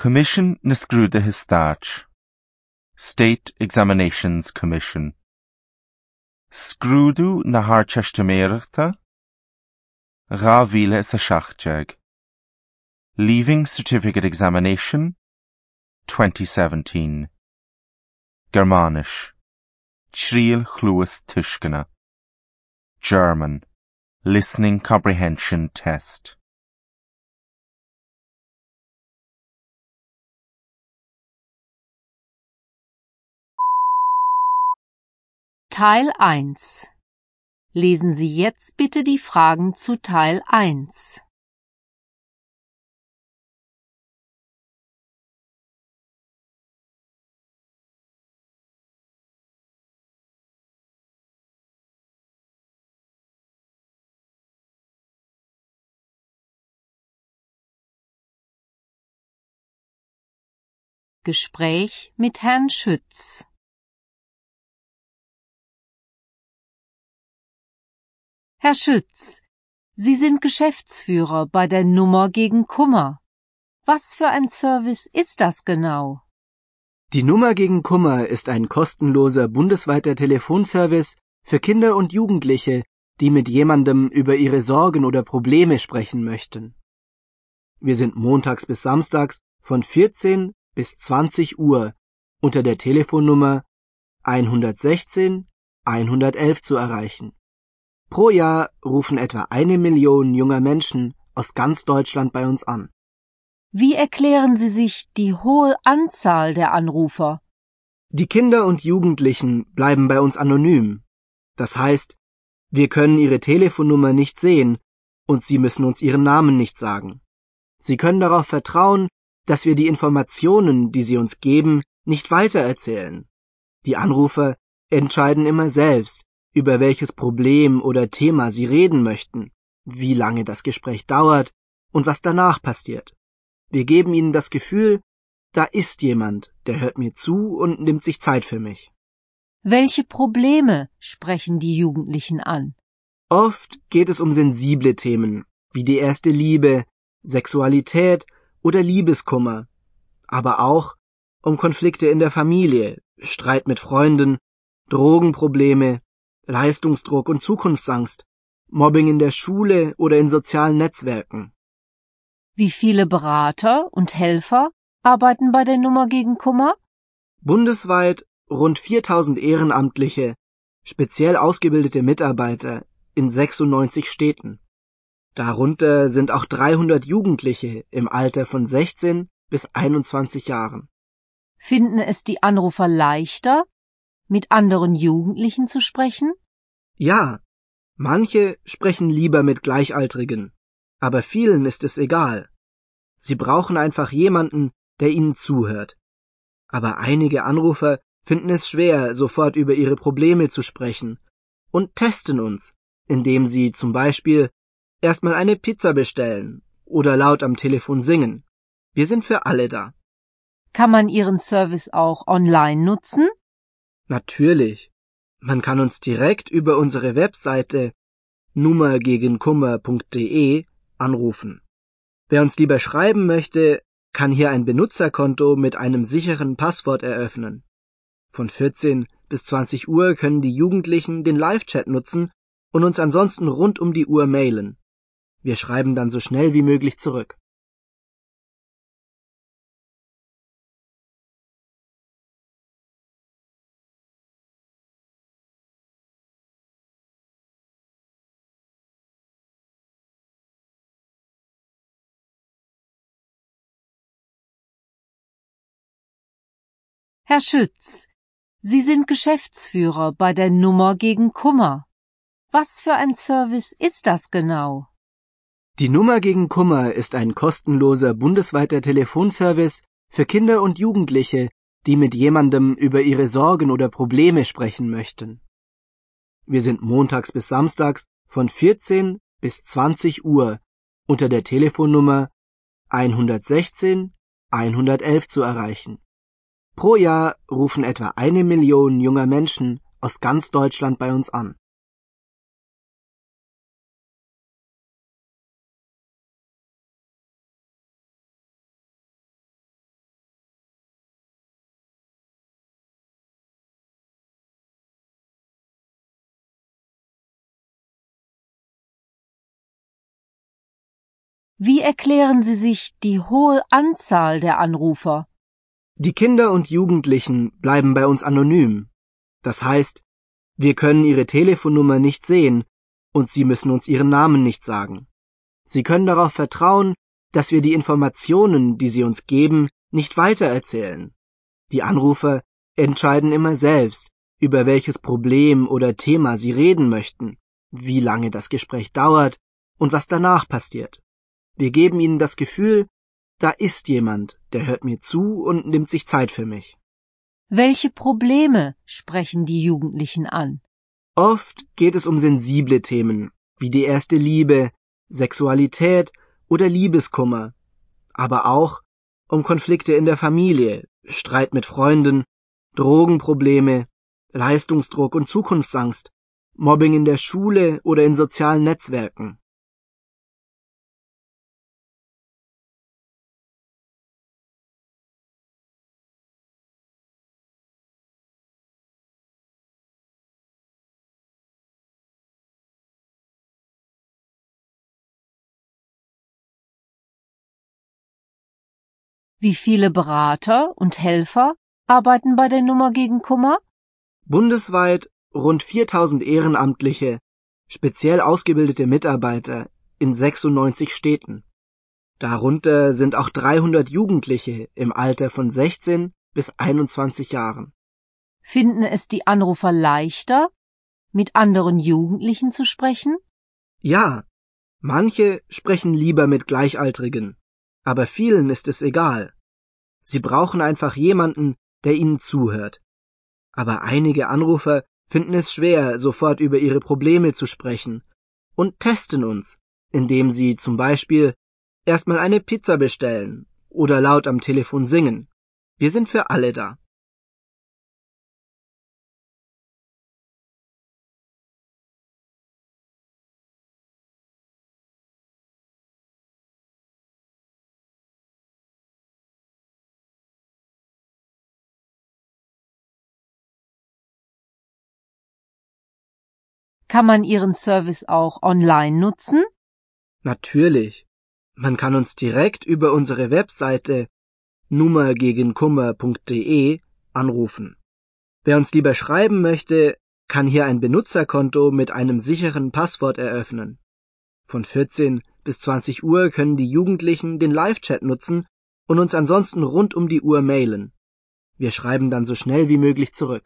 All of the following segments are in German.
Commission na Scrúda Stáit. State Examinations Commission. Scrúdú na Harteisteamíochta 2017. Leaving Certificate Examination 2017. Germánis. Tríal Chlúas Tuiscina. German. Listening Comprehension Test. Teil 1. Lesen Sie jetzt bitte die Fragen zu Teil 1. Gespräch mit Herrn Schütz. Herr Schütz, Sie sind Geschäftsführer bei der Nummer gegen Kummer. Was für ein Service ist das genau? Die Nummer gegen Kummer ist ein kostenloser bundesweiter Telefonservice für Kinder und Jugendliche, die mit jemandem über ihre Sorgen oder Probleme sprechen möchten. Wir sind montags bis samstags von 14 bis 20 Uhr unter der Telefonnummer 116 111 zu erreichen. Pro Jahr rufen etwa 1 Million junger Menschen aus ganz Deutschland bei uns an. Wie erklären Sie sich die hohe Anzahl der Anrufer? Die Kinder und Jugendlichen bleiben bei uns anonym. Das heißt, wir können ihre Telefonnummer nicht sehen und sie müssen uns ihren Namen nicht sagen. Sie können darauf vertrauen, dass wir die Informationen, die sie uns geben, nicht weitererzählen. Die Anrufer entscheiden immer selbst, über welches Problem oder Thema sie reden möchten, wie lange das Gespräch dauert und was danach passiert. Wir geben ihnen das Gefühl, da ist jemand, der hört mir zu und nimmt sich Zeit für mich. Welche Probleme sprechen die Jugendlichen an? Oft geht es um sensible Themen, wie die erste Liebe, Sexualität oder Liebeskummer, aber auch um Konflikte in der Familie, Streit mit Freunden, Drogenprobleme, Leistungsdruck und Zukunftsangst, Mobbing in der Schule oder in sozialen Netzwerken. Wie viele Berater und Helfer arbeiten bei der Nummer gegen Kummer? Bundesweit rund 4000 Ehrenamtliche, speziell ausgebildete Mitarbeiter in 96 Städten. Darunter sind auch 300 Jugendliche im Alter von 16 bis 21 Jahren. Finden es die Anrufer leichter, mit anderen Jugendlichen zu sprechen? Ja, manche sprechen lieber mit Gleichaltrigen, aber vielen ist es egal. Sie brauchen einfach jemanden, der ihnen zuhört. Aber einige Anrufer finden es schwer, sofort über ihre Probleme zu sprechen und testen uns, indem sie zum Beispiel erstmal eine Pizza bestellen oder laut am Telefon singen. Wir sind für alle da. Kann man Ihren Service auch online nutzen? Natürlich. Man kann uns direkt über unsere Webseite nummergegenkummer.de anrufen. Wer uns lieber schreiben möchte, kann hier ein Benutzerkonto mit einem sicheren Passwort eröffnen. Von 14 bis 20 Uhr können die Jugendlichen den Live-Chat nutzen und uns ansonsten rund um die Uhr mailen. Wir schreiben dann so schnell wie möglich zurück. Herr Schütz, Sie sind Geschäftsführer bei der Nummer gegen Kummer. Was für ein Service ist das genau? Die Nummer gegen Kummer ist ein kostenloser bundesweiter Telefonservice für Kinder und Jugendliche, die mit jemandem über ihre Sorgen oder Probleme sprechen möchten. Wir sind montags bis samstags von 14 bis 20 Uhr unter der Telefonnummer 116 111 zu erreichen. Pro Jahr rufen etwa 1 Million junger Menschen aus ganz Deutschland bei uns an. Wie erklären Sie sich die hohe Anzahl der Anrufer? Die Kinder und Jugendlichen bleiben bei uns anonym. Das heißt, wir können ihre Telefonnummer nicht sehen und sie müssen uns ihren Namen nicht sagen. Sie können darauf vertrauen, dass wir die Informationen, die sie uns geben, nicht weitererzählen. Die Anrufer entscheiden immer selbst, über welches Problem oder Thema sie reden möchten, wie lange das Gespräch dauert und was danach passiert. Wir geben ihnen das Gefühl, da ist jemand, der hört mir zu und nimmt sich Zeit für mich. Welche Probleme sprechen die Jugendlichen an? Oft geht es um sensible Themen, wie die erste Liebe, Sexualität oder Liebeskummer, aber auch um Konflikte in der Familie, Streit mit Freunden, Drogenprobleme, Leistungsdruck und Zukunftsangst, Mobbing in der Schule oder in sozialen Netzwerken. Wie viele Berater und Helfer arbeiten bei der Nummer gegen Kummer? Bundesweit rund 4000 Ehrenamtliche, speziell ausgebildete Mitarbeiter in 96 Städten. Darunter sind auch 300 Jugendliche im Alter von 16 bis 21 Jahren. Finden es die Anrufer leichter, mit anderen Jugendlichen zu sprechen? Ja, manche sprechen lieber mit Gleichaltrigen, aber vielen ist es egal. Sie brauchen einfach jemanden, der ihnen zuhört. Aber einige Anrufer finden es schwer, sofort über ihre Probleme zu sprechen und testen uns, indem sie zum Beispiel erstmal eine Pizza bestellen oder laut am Telefon singen. Wir sind für alle da. Kann man Ihren Service auch online nutzen? Natürlich. Man kann uns direkt über unsere Webseite nummergegenkummer.de anrufen. Wer uns lieber schreiben möchte, kann hier ein Benutzerkonto mit einem sicheren Passwort eröffnen. Von 14 bis 20 Uhr können die Jugendlichen den Live-Chat nutzen und uns ansonsten rund um die Uhr mailen. Wir schreiben dann so schnell wie möglich zurück.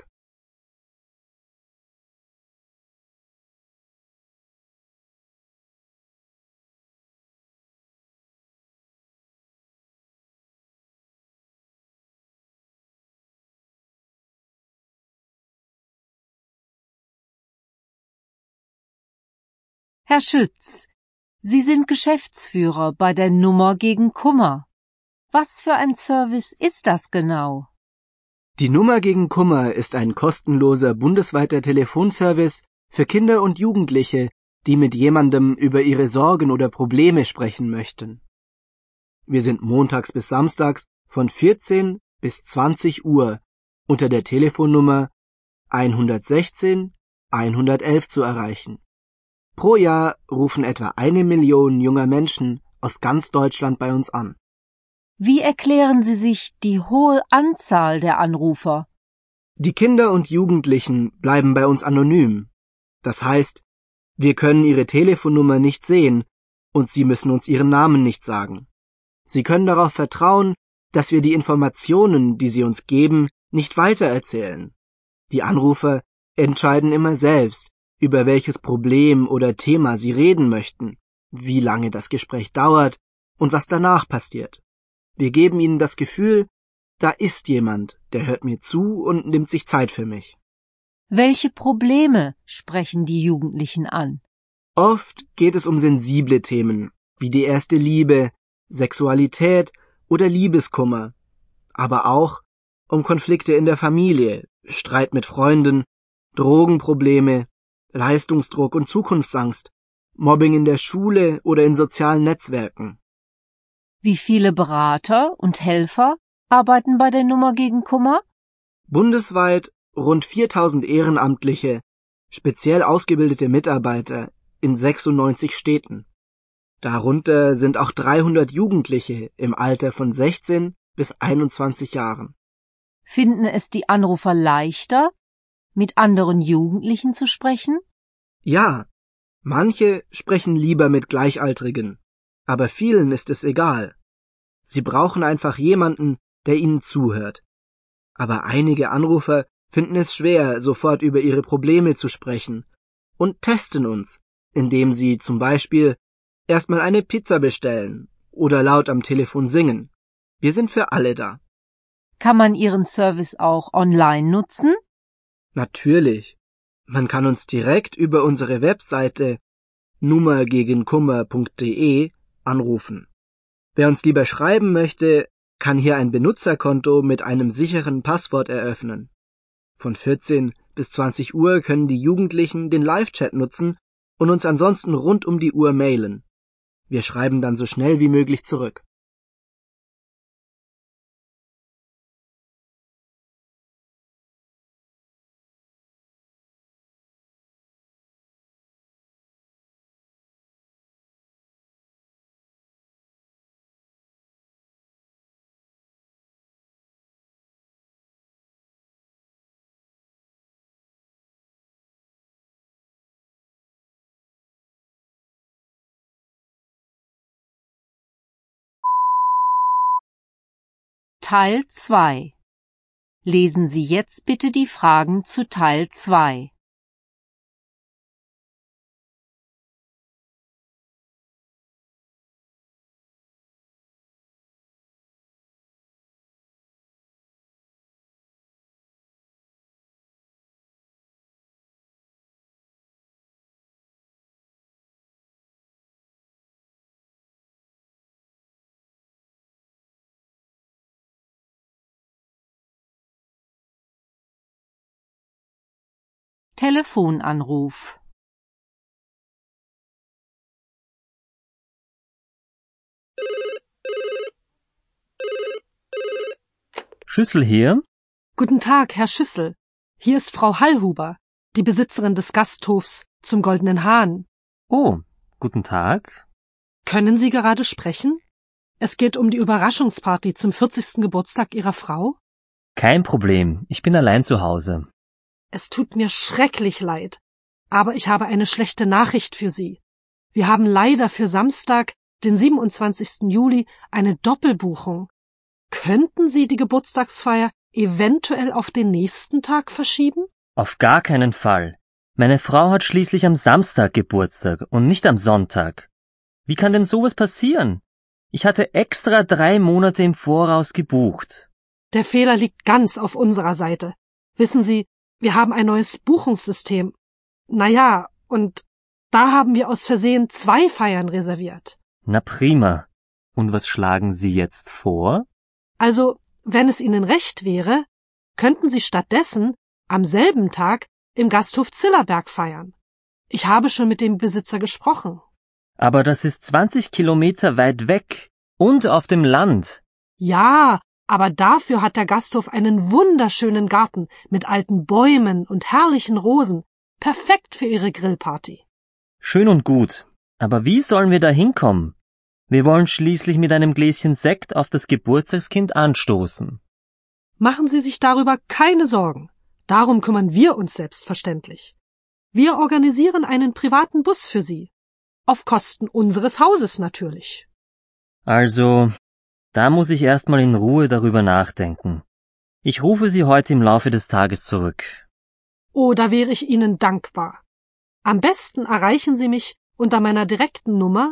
Herr Schütz, Sie sind Geschäftsführer bei der Nummer gegen Kummer. Was für ein Service ist das genau? Die Nummer gegen Kummer ist ein kostenloser bundesweiter Telefonservice für Kinder und Jugendliche, die mit jemandem über ihre Sorgen oder Probleme sprechen möchten. Wir sind montags bis samstags von 14 bis 20 Uhr unter der Telefonnummer 116 111 zu erreichen. Pro Jahr rufen etwa 1 Million junger Menschen aus ganz Deutschland bei uns an. Wie erklären Sie sich die hohe Anzahl der Anrufer? Die Kinder und Jugendlichen bleiben bei uns anonym. Das heißt, wir können ihre Telefonnummer nicht sehen und sie müssen uns ihren Namen nicht sagen. Sie können darauf vertrauen, dass wir die Informationen, die sie uns geben, nicht weitererzählen. Die Anrufer entscheiden immer selbst, über welches Problem oder Thema sie reden möchten, wie lange das Gespräch dauert und was danach passiert. Wir geben ihnen das Gefühl, da ist jemand, der hört mir zu und nimmt sich Zeit für mich. Welche Probleme sprechen die Jugendlichen an? Oft geht es um sensible Themen, wie die erste Liebe, Sexualität oder Liebeskummer, aber auch um Konflikte in der Familie, Streit mit Freunden, Drogenprobleme, Leistungsdruck und Zukunftsangst, Mobbing in der Schule oder in sozialen Netzwerken. Wie viele Berater und Helfer arbeiten bei der Nummer gegen Kummer? Bundesweit rund 4000 Ehrenamtliche, speziell ausgebildete Mitarbeiter in 96 Städten. Darunter sind auch 300 Jugendliche im Alter von 16 bis 21 Jahren. Finden es die Anrufer leichter, mit anderen Jugendlichen zu sprechen? Ja, manche sprechen lieber mit Gleichaltrigen, aber vielen ist es egal. Sie brauchen einfach jemanden, der ihnen zuhört. Aber einige Anrufer finden es schwer, sofort über ihre Probleme zu sprechen und testen uns, indem sie zum Beispiel erstmal eine Pizza bestellen oder laut am Telefon singen. Wir sind für alle da. Kann man Ihren Service auch online nutzen? Natürlich. Man kann uns direkt über unsere Webseite nummergegenkummer.de anrufen. Wer uns lieber schreiben möchte, kann hier ein Benutzerkonto mit einem sicheren Passwort eröffnen. Von 14 bis 20 Uhr können die Jugendlichen den Live-Chat nutzen und uns ansonsten rund um die Uhr mailen. Wir schreiben dann so schnell wie möglich zurück. Teil 2. Lesen Sie jetzt bitte die Fragen zu Teil 2. Telefonanruf. Schüssel hier? Guten Tag, Herr Schüssel. Hier ist Frau Hallhuber, die Besitzerin des Gasthofs zum Goldenen Hahn. Oh, guten Tag. Können Sie gerade sprechen? Es geht um die Überraschungsparty zum 40. Geburtstag Ihrer Frau. Kein Problem, ich bin allein zu Hause. Es tut mir schrecklich leid, aber ich habe eine schlechte Nachricht für Sie. Wir haben leider für Samstag, den 27. Juli, eine Doppelbuchung. Könnten Sie die Geburtstagsfeier eventuell auf den nächsten Tag verschieben? Auf gar keinen Fall. Meine Frau hat schließlich am Samstag Geburtstag und nicht am Sonntag. Wie kann denn sowas passieren? Ich hatte extra 3 Monate im Voraus gebucht. Der Fehler liegt ganz auf unserer Seite. Wissen Sie, wir haben ein neues Buchungssystem. Naja, und da haben wir aus Versehen 2 Feiern reserviert. Na prima. Und was schlagen Sie jetzt vor? Also, wenn es Ihnen recht wäre, könnten Sie stattdessen am selben Tag im Gasthof Zillerberg feiern. Ich habe schon mit dem Besitzer gesprochen. Aber das ist 20 Kilometer weit weg und auf dem Land. Ja, aber dafür hat der Gasthof einen wunderschönen Garten mit alten Bäumen und herrlichen Rosen. Perfekt für Ihre Grillparty. Schön und gut. Aber wie sollen wir da hinkommen? Wir wollen schließlich mit einem Gläschen Sekt auf das Geburtstagskind anstoßen. Machen Sie sich darüber keine Sorgen. Darum kümmern wir uns selbstverständlich. Wir organisieren einen privaten Bus für Sie. Auf Kosten unseres Hauses natürlich. Also, da muss ich erstmal in Ruhe darüber nachdenken. Ich rufe Sie heute im Laufe des Tages zurück. Oh, da wäre ich Ihnen dankbar. Am besten erreichen Sie mich unter meiner direkten Nummer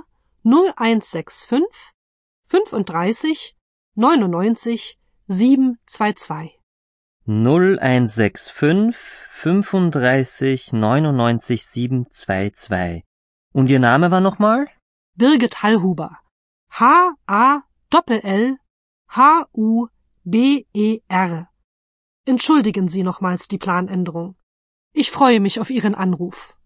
0165 35 99 722. 0165 35 99 722. Und Ihr Name war nochmal? Birgit Hallhuber. Hallhuber. Entschuldigen Sie nochmals die Planänderung. Ich freue mich auf Ihren Anruf.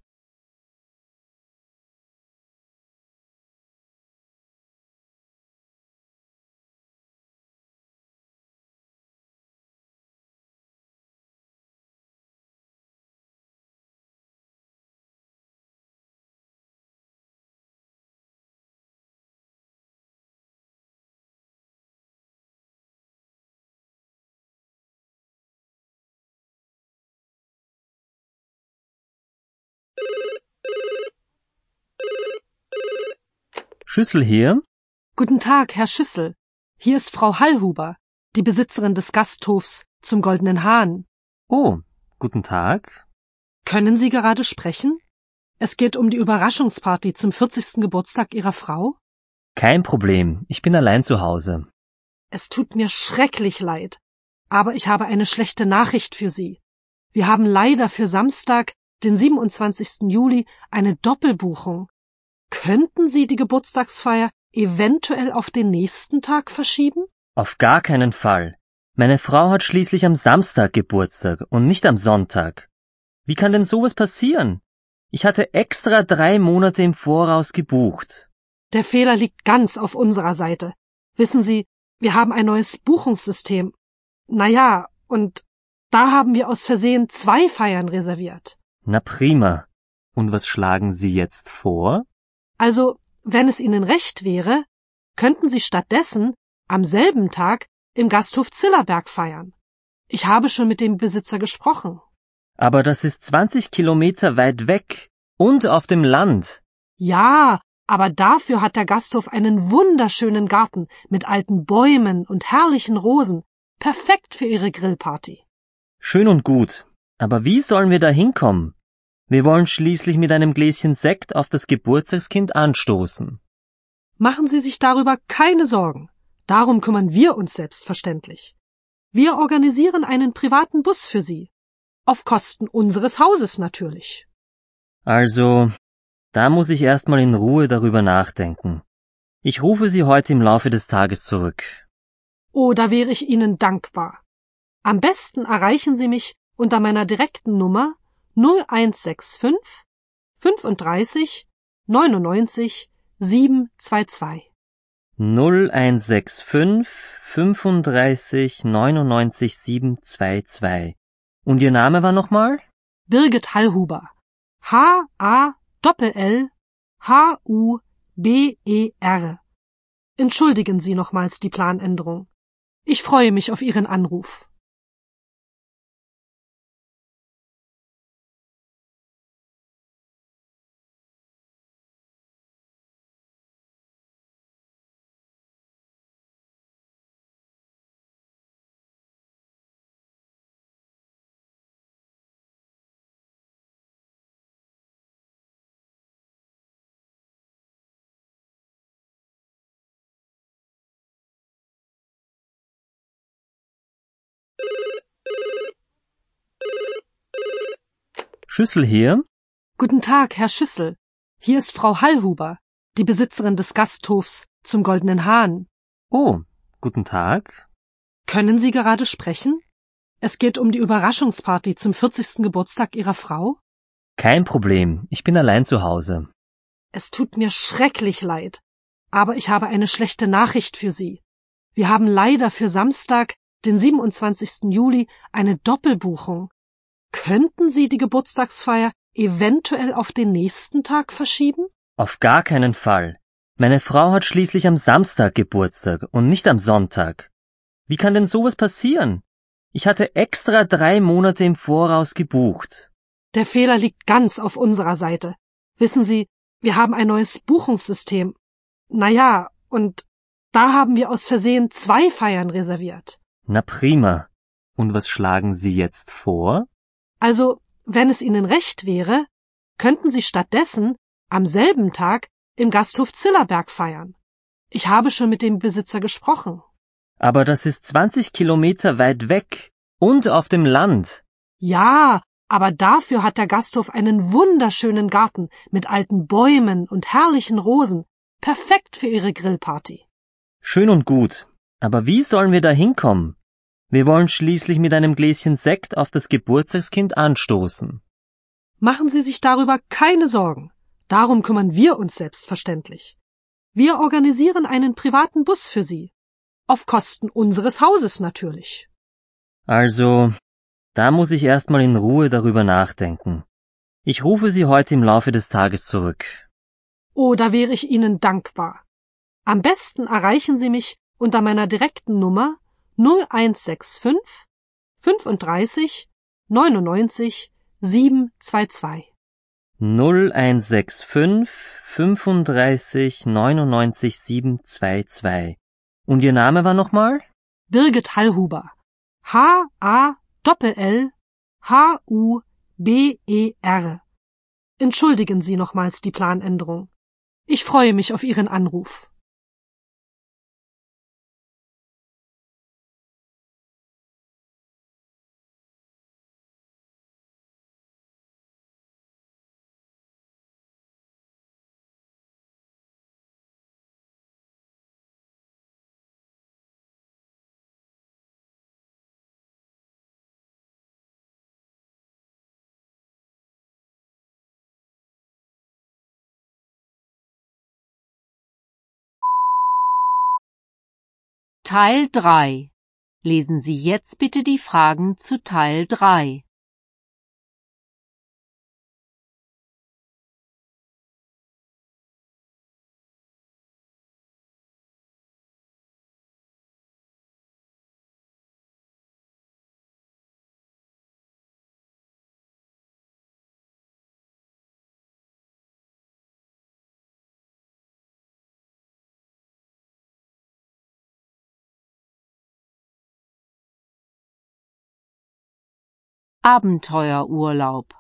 Schüssel hier? Guten Tag, Herr Schüssel. Hier ist Frau Hallhuber, die Besitzerin des Gasthofs zum Goldenen Hahn. Oh, guten Tag. Können Sie gerade sprechen? Es geht um die Überraschungsparty zum 40. Geburtstag Ihrer Frau. Kein Problem, ich bin allein zu Hause. Es tut mir schrecklich leid, aber ich habe eine schlechte Nachricht für Sie. Wir haben leider für Samstag, den 27. Juli, eine Doppelbuchung. Könnten Sie die Geburtstagsfeier eventuell auf den nächsten Tag verschieben? Auf gar keinen Fall. Meine Frau hat schließlich am Samstag Geburtstag und nicht am Sonntag. Wie kann denn sowas passieren? Ich hatte extra 3 Monate im Voraus gebucht. Der Fehler liegt ganz auf unserer Seite. Wissen Sie, wir haben ein neues Buchungssystem. Naja, und da haben wir aus Versehen 2 Feiern reserviert. Na prima. Und was schlagen Sie jetzt vor? Also, wenn es Ihnen recht wäre, könnten Sie stattdessen am selben Tag im Gasthof Zillerberg feiern. Ich habe schon mit dem Besitzer gesprochen. Aber das ist 20 Kilometer weit weg und auf dem Land. Ja, aber dafür hat der Gasthof einen wunderschönen Garten mit alten Bäumen und herrlichen Rosen. Perfekt für Ihre Grillparty. Schön und gut. Aber wie sollen wir da hinkommen? Wir wollen schließlich mit einem Gläschen Sekt auf das Geburtstagskind anstoßen. Machen Sie sich darüber keine Sorgen. Darum kümmern wir uns selbstverständlich. Wir organisieren einen privaten Bus für Sie. Auf Kosten unseres Hauses natürlich. Also, da muss ich erstmal in Ruhe darüber nachdenken. Ich rufe Sie heute im Laufe des Tages zurück. Oh, da wäre ich Ihnen dankbar. Am besten erreichen Sie mich unter meiner direkten Nummer 0165 35 99 722. 0165 35 99 722. Und Ihr Name war nochmal? Birgit Hallhuber. H-A-L-L-H-U-B-E-R. Entschuldigen Sie nochmals die Planänderung. Ich freue mich auf Ihren Anruf. Schüssel hier? Guten Tag, Herr Schüssel. Hier ist Frau Hallhuber, die Besitzerin des Gasthofs zum Goldenen Hahn. Oh, guten Tag. Können Sie gerade sprechen? Es geht um die Überraschungsparty zum 40. Geburtstag Ihrer Frau. Kein Problem, ich bin allein zu Hause. Es tut mir schrecklich leid, aber ich habe eine schlechte Nachricht für Sie. Wir haben leider für Samstag, den 27. Juli, eine Doppelbuchung. Könnten Sie die Geburtstagsfeier eventuell auf den nächsten Tag verschieben? Auf gar keinen Fall. Meine Frau hat schließlich am Samstag Geburtstag und nicht am Sonntag. Wie kann denn sowas passieren? Ich hatte extra 3 Monate im Voraus gebucht. Der Fehler liegt ganz auf unserer Seite. Wissen Sie, wir haben ein neues Buchungssystem. Naja, und da haben wir aus Versehen 2 Feiern reserviert. Na prima. Und was schlagen Sie jetzt vor? Also, wenn es Ihnen recht wäre, könnten Sie stattdessen am selben Tag im Gasthof Zillerberg feiern. Ich habe schon mit dem Besitzer gesprochen. Aber das ist 20 Kilometer weit weg und auf dem Land. Ja, aber dafür hat der Gasthof einen wunderschönen Garten mit alten Bäumen und herrlichen Rosen. Perfekt für Ihre Grillparty. Schön und gut. Aber wie sollen wir da hinkommen? Wir wollen schließlich mit einem Gläschen Sekt auf das Geburtstagskind anstoßen. Machen Sie sich darüber keine Sorgen. Darum kümmern wir uns selbstverständlich. Wir organisieren einen privaten Bus für Sie. Auf Kosten unseres Hauses natürlich. Also, da muss ich erstmal in Ruhe darüber nachdenken. Ich rufe Sie heute im Laufe des Tages zurück. Oh, da wäre ich Ihnen dankbar. Am besten erreichen Sie mich unter meiner direkten Nummer 0165 35 99 722. 0165 35 99 722. Und Ihr Name war nochmal? Birgit Hallhuber. Hallhuber. Entschuldigen Sie nochmals die Planänderung. Ich freue mich auf Ihren Anruf. Teil 3. Lesen Sie jetzt bitte die Fragen zu Teil 3. Abenteuerurlaub.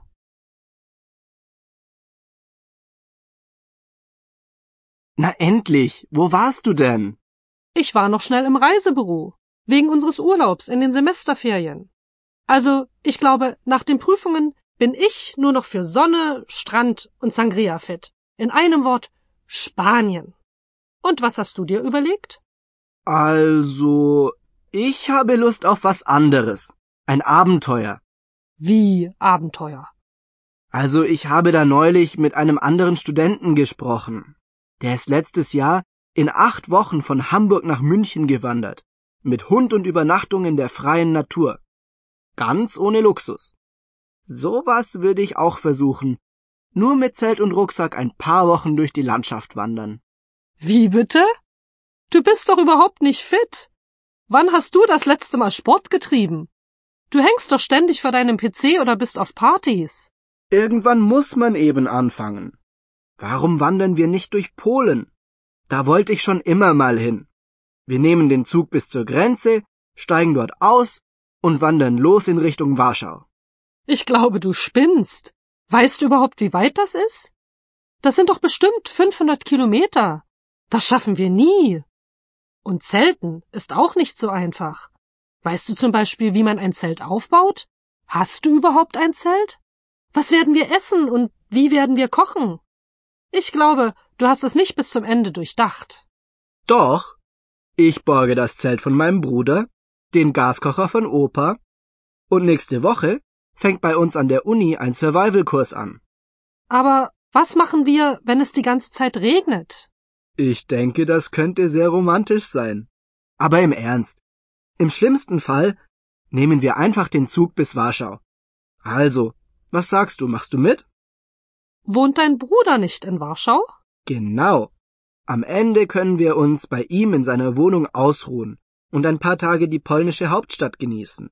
Na endlich, wo warst du denn? Ich war noch schnell im Reisebüro, wegen unseres Urlaubs in den Semesterferien. Also, ich glaube, nach den Prüfungen bin ich nur noch für Sonne, Strand und Sangria fit. In einem Wort, Spanien. Und was hast du dir überlegt? Also, ich habe Lust auf was anderes. Ein Abenteuer. Wie Abenteuer? Also, ich habe da neulich mit einem anderen Studenten gesprochen. Der ist letztes Jahr in 8 Wochen von Hamburg nach München gewandert. Mit Hund und Übernachtung in der freien Natur. Ganz ohne Luxus. Sowas würde ich auch versuchen. Nur mit Zelt und Rucksack ein paar Wochen durch die Landschaft wandern. Wie bitte? Du bist doch überhaupt nicht fit. Wann hast du das letzte Mal Sport getrieben? Du hängst doch ständig vor deinem PC oder bist auf Partys. Irgendwann muss man eben anfangen. Warum wandern wir nicht durch Polen? Da wollte ich schon immer mal hin. Wir nehmen den Zug bis zur Grenze, steigen dort aus und wandern los in Richtung Warschau. Ich glaube, du spinnst. Weißt du überhaupt, wie weit das ist? Das sind doch bestimmt 500 Kilometer. Das schaffen wir nie. Und Zelten ist auch nicht so einfach. Weißt du zum Beispiel, wie man ein Zelt aufbaut? Hast du überhaupt ein Zelt? Was werden wir essen und wie werden wir kochen? Ich glaube, du hast es nicht bis zum Ende durchdacht. Doch, ich borge das Zelt von meinem Bruder, den Gaskocher von Opa und nächste Woche fängt bei uns an der Uni ein Survival-Kurs an. Aber was machen wir, wenn es die ganze Zeit regnet? Ich denke, das könnte sehr romantisch sein. Aber im Ernst. Im schlimmsten Fall nehmen wir einfach den Zug bis Warschau. Also, was sagst du, machst du mit? Wohnt dein Bruder nicht in Warschau? Genau. Am Ende können wir uns bei ihm in seiner Wohnung ausruhen und ein paar Tage die polnische Hauptstadt genießen.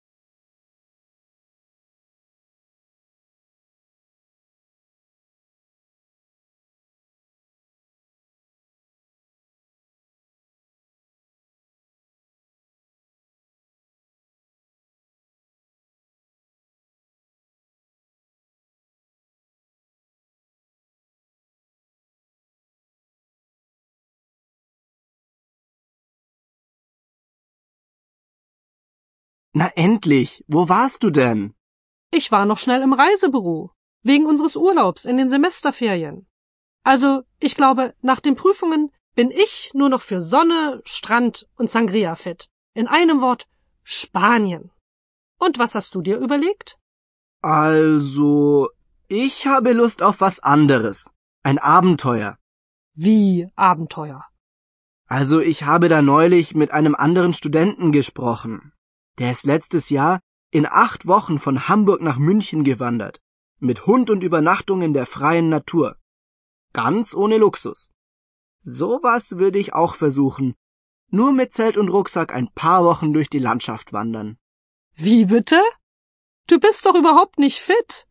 Na endlich, wo warst du denn? Ich war noch schnell im Reisebüro, wegen unseres Urlaubs in den Semesterferien. Also, ich glaube, nach den Prüfungen bin ich nur noch für Sonne, Strand und Sangria fit. In einem Wort, Spanien. Und was hast du dir überlegt? Also, ich habe Lust auf was anderes. Ein Abenteuer. Wie Abenteuer? Also, ich habe da neulich mit einem anderen Studenten gesprochen. Der ist letztes Jahr in 8 Wochen von Hamburg nach München gewandert. Mit Hund und Übernachtung in der freien Natur. Ganz ohne Luxus. Sowas würde ich auch versuchen. Nur mit Zelt und Rucksack ein paar Wochen durch die Landschaft wandern. Wie bitte? Du bist doch überhaupt nicht fit.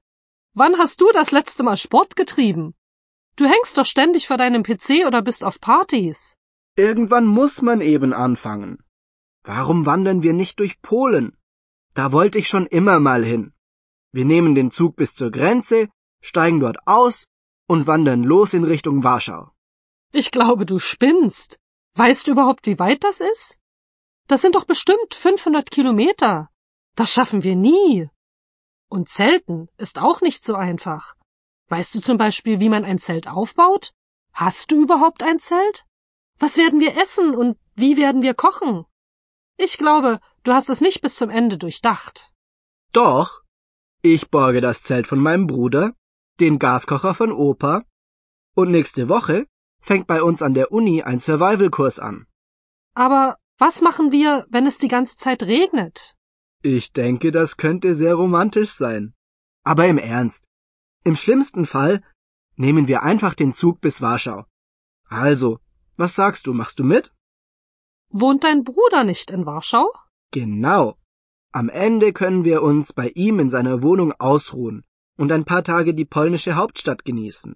Wann hast du das letzte Mal Sport getrieben? Du hängst doch ständig vor deinem PC oder bist auf Partys. Irgendwann muss man eben anfangen. Warum wandern wir nicht durch Polen? Da wollte ich schon immer mal hin. Wir nehmen den Zug bis zur Grenze, steigen dort aus und wandern los in Richtung Warschau. Ich glaube, du spinnst. Weißt du überhaupt, wie weit das ist? Das sind doch bestimmt 500 Kilometer. Das schaffen wir nie. Und Zelten ist auch nicht so einfach. Weißt du zum Beispiel, wie man ein Zelt aufbaut? Hast du überhaupt ein Zelt? Was werden wir essen und wie werden wir kochen? Ich glaube, du hast es nicht bis zum Ende durchdacht. Doch, ich borge das Zelt von meinem Bruder, den Gaskocher von Opa, und nächste Woche fängt bei uns an der Uni ein Survival-Kurs an. Aber was machen wir, wenn es die ganze Zeit regnet? Ich denke, das könnte sehr romantisch sein. Aber im Ernst, im schlimmsten Fall nehmen wir einfach den Zug bis Warschau. Also, was sagst du, machst du mit? Wohnt dein Bruder nicht in Warschau? Genau. Am Ende können wir uns bei ihm in seiner Wohnung ausruhen und ein paar Tage die polnische Hauptstadt genießen.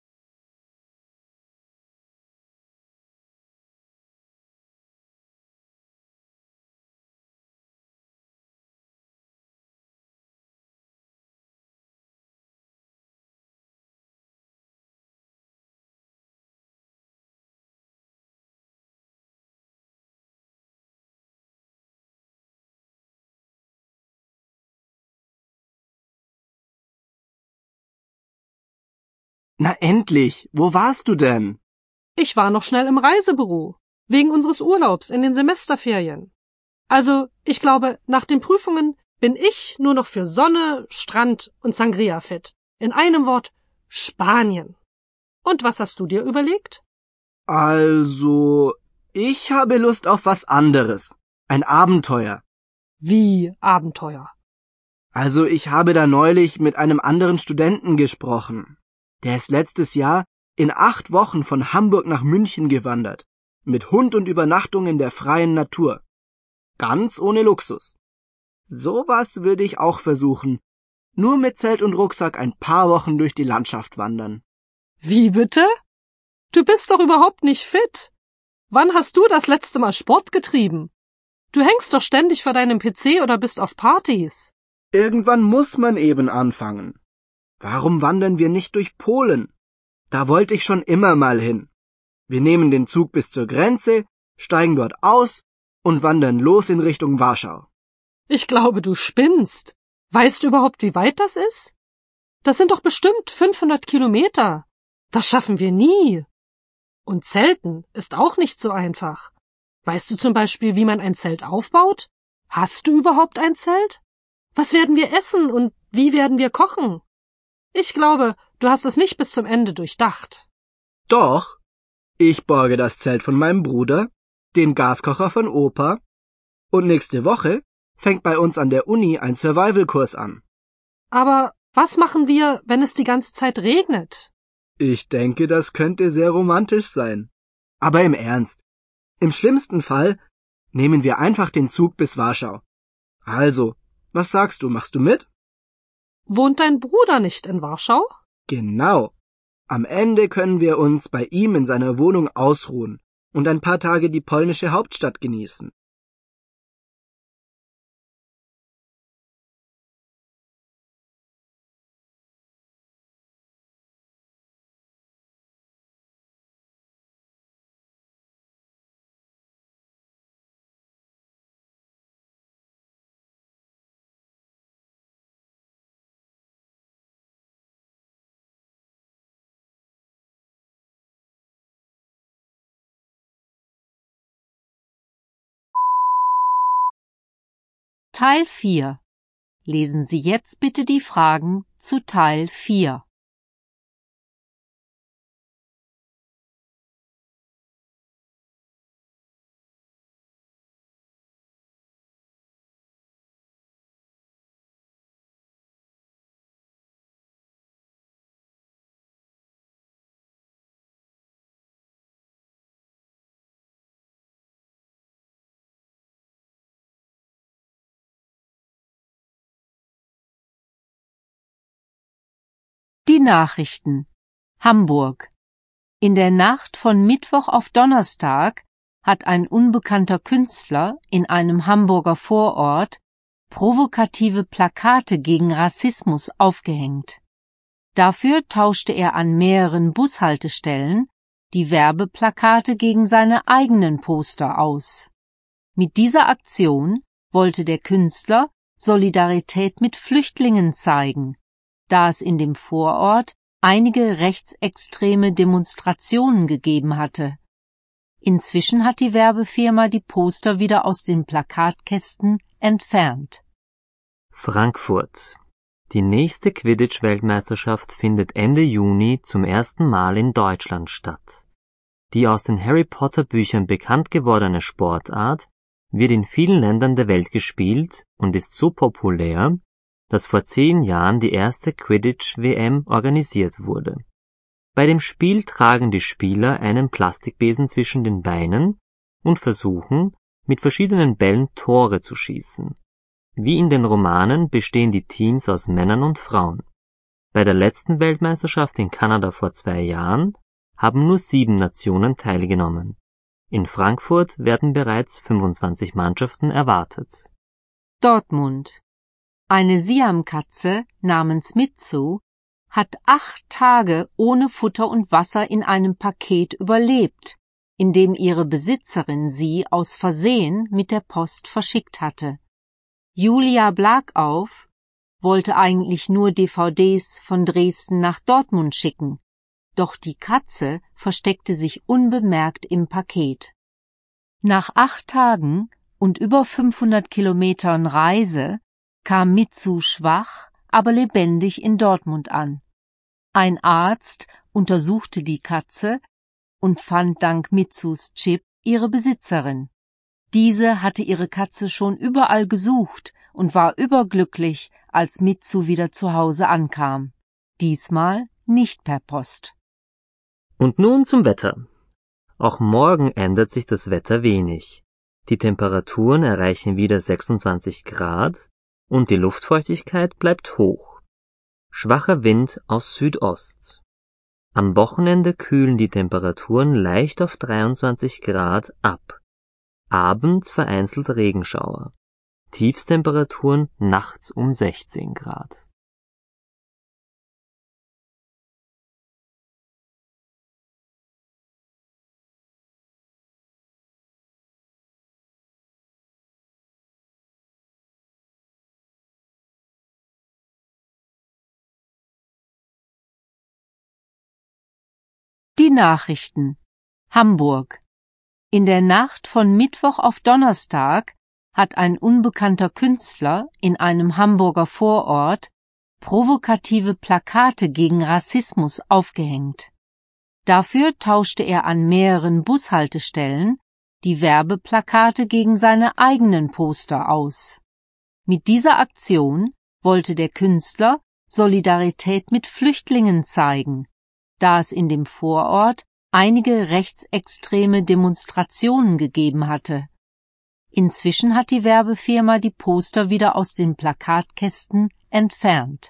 Na endlich, wo warst du denn? Ich war noch schnell im Reisebüro, wegen unseres Urlaubs in den Semesterferien. Also, ich glaube, nach den Prüfungen bin ich nur noch für Sonne, Strand und Sangria fit. In einem Wort, Spanien. Und was hast du dir überlegt? Also, ich habe Lust auf was anderes. Ein Abenteuer. Wie Abenteuer. Also, ich habe da neulich mit einem anderen Studenten gesprochen. Der ist letztes Jahr in 8 Wochen von Hamburg nach München gewandert. Mit Hund und Übernachtung in der freien Natur. Ganz ohne Luxus. Sowas würde ich auch versuchen. Nur mit Zelt und Rucksack ein paar Wochen durch die Landschaft wandern. Wie bitte? Du bist doch überhaupt nicht fit. Wann hast du das letzte Mal Sport getrieben? Du hängst doch ständig vor deinem PC oder bist auf Partys. Irgendwann muss man eben anfangen. Warum wandern wir nicht durch Polen? Da wollte ich schon immer mal hin. Wir nehmen den Zug bis zur Grenze, steigen dort aus und wandern los in Richtung Warschau. Ich glaube, du spinnst. Weißt du überhaupt, wie weit das ist? Das sind doch bestimmt 500 Kilometer. Das schaffen wir nie. Und Zelten ist auch nicht so einfach. Weißt du zum Beispiel, wie man ein Zelt aufbaut? Hast du überhaupt ein Zelt? Was werden wir essen und wie werden wir kochen? Ich glaube, du hast es nicht bis zum Ende durchdacht. Doch, ich borge das Zelt von meinem Bruder, den Gaskocher von Opa, und nächste Woche fängt bei uns an der Uni ein Survival-Kurs an. Aber was machen wir, wenn es die ganze Zeit regnet? Ich denke, das könnte sehr romantisch sein. Aber im Ernst, im schlimmsten Fall nehmen wir einfach den Zug bis Warschau. Also, was sagst du, machst du mit? Wohnt dein Bruder nicht in Warschau? Genau. Am Ende können wir uns bei ihm in seiner Wohnung ausruhen und ein paar Tage die polnische Hauptstadt genießen. Teil 4. Lesen Sie jetzt bitte die Fragen zu Teil 4. Nachrichten. Hamburg. In der Nacht von Mittwoch auf Donnerstag hat ein unbekannter Künstler in einem Hamburger Vorort provokative Plakate gegen Rassismus aufgehängt. Dafür tauschte er an mehreren Bushaltestellen die Werbeplakate gegen seine eigenen Poster aus. Mit dieser Aktion wollte der Künstler Solidarität mit Flüchtlingen zeigen, da es in dem Vorort einige rechtsextreme Demonstrationen gegeben hatte. Inzwischen hat die Werbefirma die Poster wieder aus den Plakatkästen entfernt. Frankfurt. Die nächste Quidditch-Weltmeisterschaft findet Ende Juni zum ersten Mal in Deutschland statt. Die aus den Harry Potter Büchern bekannt gewordene Sportart wird in vielen Ländern der Welt gespielt und ist so populär, dass vor 10 Jahren die erste Quidditch-WM organisiert wurde. Bei dem Spiel tragen die Spieler einen Plastikbesen zwischen den Beinen und versuchen, mit verschiedenen Bällen Tore zu schießen. Wie in den Romanen bestehen die Teams aus Männern und Frauen. Bei der letzten Weltmeisterschaft in Kanada vor 2 Jahren haben nur 7 Nationen teilgenommen. In Frankfurt werden bereits 25 Mannschaften erwartet. Dortmund. Eine Siamkatze namens Mitsu hat 8 Tage ohne Futter und Wasser in einem Paket überlebt, in dem ihre Besitzerin sie aus Versehen mit der Post verschickt hatte. Julia Blagauf wollte eigentlich nur DVDs von Dresden nach Dortmund schicken, doch die Katze versteckte sich unbemerkt im Paket. Nach 8 Tagen und über 500 Kilometern Reise kam Mitsu schwach, aber lebendig in Dortmund an. Ein Arzt untersuchte die Katze und fand dank Mitsus Chip ihre Besitzerin. Diese hatte ihre Katze schon überall gesucht und war überglücklich, als Mitsu wieder zu Hause ankam. Diesmal nicht per Post. Und nun zum Wetter. Auch morgen ändert sich das Wetter wenig. Die Temperaturen erreichen wieder 26 Grad und die Luftfeuchtigkeit bleibt hoch. Schwacher Wind aus Südost. Am Wochenende kühlen die Temperaturen leicht auf 23 Grad ab. Abends vereinzelt Regenschauer. Tiefstemperaturen nachts um 16 Grad. Die Nachrichten. Hamburg. In der Nacht von Mittwoch auf Donnerstag hat ein unbekannter Künstler in einem Hamburger Vorort provokative Plakate gegen Rassismus aufgehängt. Dafür tauschte er an mehreren Bushaltestellen die Werbeplakate gegen seine eigenen Poster aus. Mit dieser Aktion wollte der Künstler Solidarität mit Flüchtlingen zeigen, da es in dem Vorort einige rechtsextreme Demonstrationen gegeben hatte. Inzwischen hat die Werbefirma die Poster wieder aus den Plakatkästen entfernt.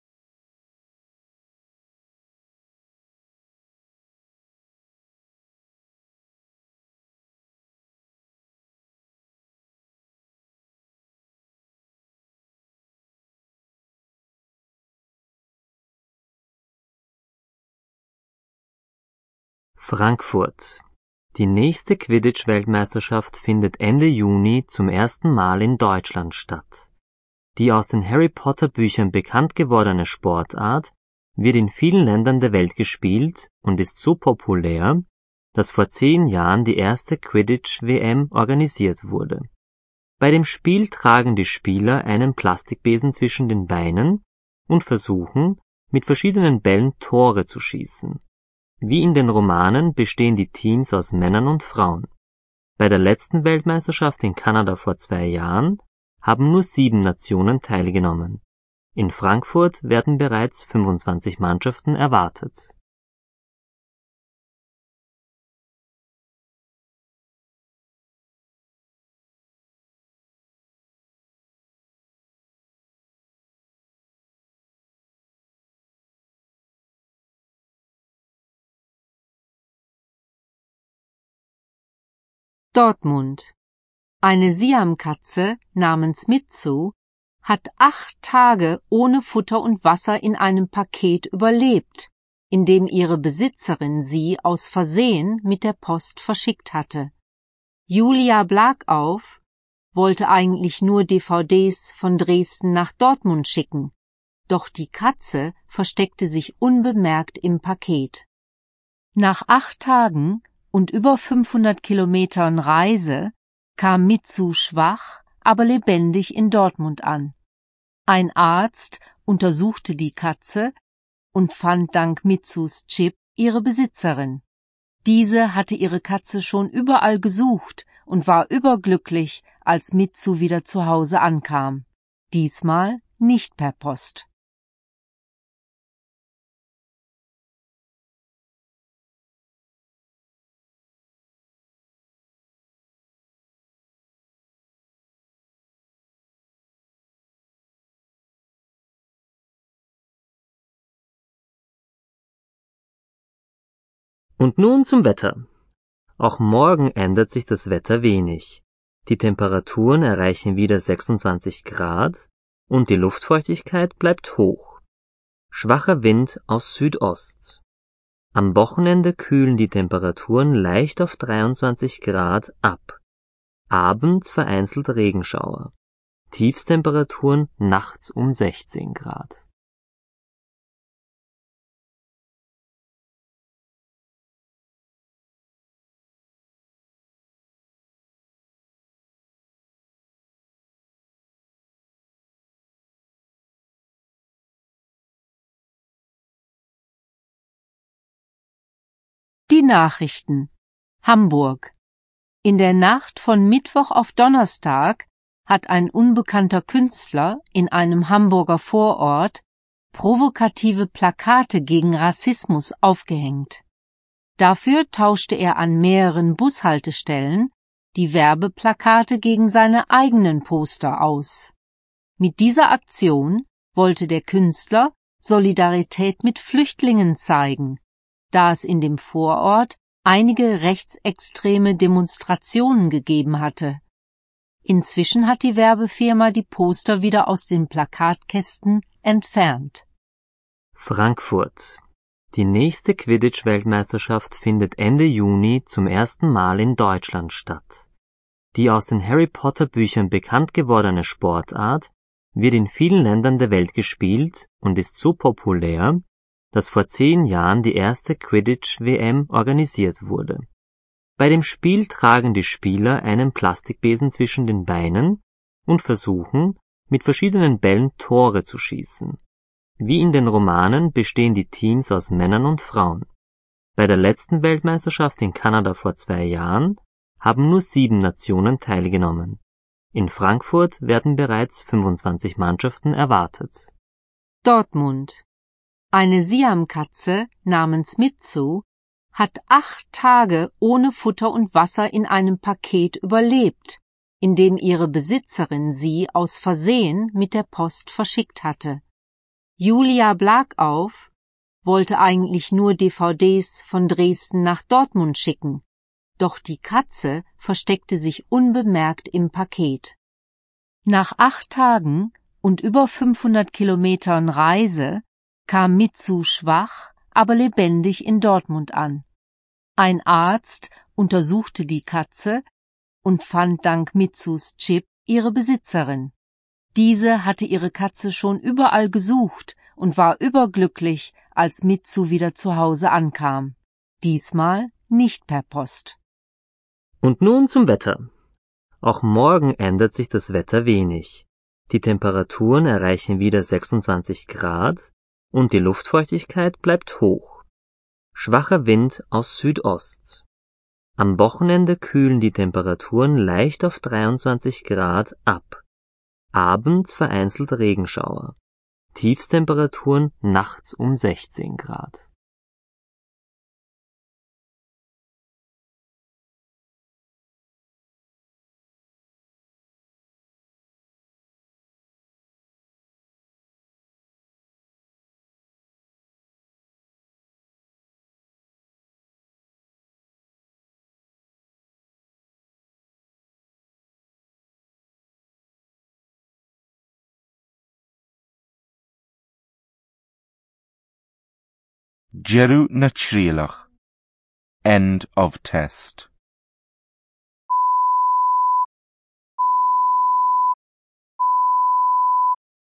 Frankfurt. Die nächste Quidditch-Weltmeisterschaft findet Ende Juni zum ersten Mal in Deutschland statt. Die aus den Harry Potter Büchern bekannt gewordene Sportart wird in vielen Ländern der Welt gespielt und ist so populär, dass vor 10 Jahren die erste Quidditch-WM organisiert wurde. Bei dem Spiel tragen die Spieler einen Plastikbesen zwischen den Beinen und versuchen, mit verschiedenen Bällen Tore zu schießen. Wie in den Romanen bestehen die Teams aus Männern und Frauen. Bei der letzten Weltmeisterschaft in Kanada vor 2 Jahren haben nur 7 Nationen teilgenommen. In Frankfurt werden bereits 25 Mannschaften erwartet. Dortmund. Eine Siamkatze namens Mitsu hat 8 Tage ohne Futter und Wasser in einem Paket überlebt, in dem ihre Besitzerin sie aus Versehen mit der Post verschickt hatte. Julia Blagauf wollte eigentlich nur DVDs von Dresden nach Dortmund schicken, doch die Katze versteckte sich unbemerkt im Paket. Nach 8 Tagen und über 500 Kilometern Reise kam Mitsu schwach, aber lebendig in Dortmund an. Ein Arzt untersuchte die Katze und fand dank Mitsus Chip ihre Besitzerin. Diese hatte ihre Katze schon überall gesucht und war überglücklich, als Mitsu wieder zu Hause ankam. Diesmal nicht per Post. Und nun zum Wetter. Auch morgen ändert sich das Wetter wenig. Die Temperaturen erreichen wieder 26 Grad und die Luftfeuchtigkeit bleibt hoch. Schwacher Wind aus Südost. Am Wochenende kühlen die Temperaturen leicht auf 23 Grad ab. Abends vereinzelt Regenschauer. Tiefstemperaturen nachts um 16 Grad. Die Nachrichten. Hamburg. In der Nacht von Mittwoch auf Donnerstag hat ein unbekannter Künstler in einem Hamburger Vorort provokative Plakate gegen Rassismus aufgehängt. Dafür tauschte er an mehreren Bushaltestellen die Werbeplakate gegen seine eigenen Poster aus. Mit dieser Aktion wollte der Künstler Solidarität mit Flüchtlingen zeigen, da es in dem Vorort einige rechtsextreme Demonstrationen gegeben hatte. Inzwischen hat die Werbefirma die Poster wieder aus den Plakatkästen entfernt. Frankfurt. Die nächste Quidditch-Weltmeisterschaft findet Ende Juni zum ersten Mal in Deutschland statt. Die aus den Harry Potter Büchern bekannt gewordene Sportart wird in vielen Ländern der Welt gespielt und ist so populär, dass vor 10 Jahren die erste Quidditch-WM organisiert wurde. Bei dem Spiel tragen die Spieler einen Plastikbesen zwischen den Beinen und versuchen, mit verschiedenen Bällen Tore zu schießen. Wie in den Romanen bestehen die Teams aus Männern und Frauen. Bei der letzten Weltmeisterschaft in Kanada vor 2 Jahren haben nur 7 Nationen teilgenommen. In Frankfurt werden bereits 25 Mannschaften erwartet. Dortmund. Eine Siamkatze namens Mitsu hat 8 Tage ohne Futter und Wasser in einem Paket überlebt, in dem ihre Besitzerin sie aus Versehen mit der Post verschickt hatte. Julia Blagauf wollte eigentlich nur DVDs von Dresden nach Dortmund schicken, doch die Katze versteckte sich unbemerkt im Paket. Nach 8 Tagen und über 500 Kilometern Reise kam Mitsu schwach, aber lebendig in Dortmund an. Ein Arzt untersuchte die Katze und fand dank Mitsus Chip ihre Besitzerin. Diese hatte ihre Katze schon überall gesucht und war überglücklich, als Mitsu wieder zu Hause ankam. Diesmal nicht per Post. Und nun zum Wetter. Auch morgen ändert sich das Wetter wenig. Die Temperaturen erreichen wieder 26 Grad und die Luftfeuchtigkeit bleibt hoch. Schwacher Wind aus Südost. Am Wochenende kühlen die Temperaturen leicht auf 23 Grad ab. Abends vereinzelt Regenschauer. Tiefstemperaturen nachts um 16 Grad. Jeru na tríalach. End of test.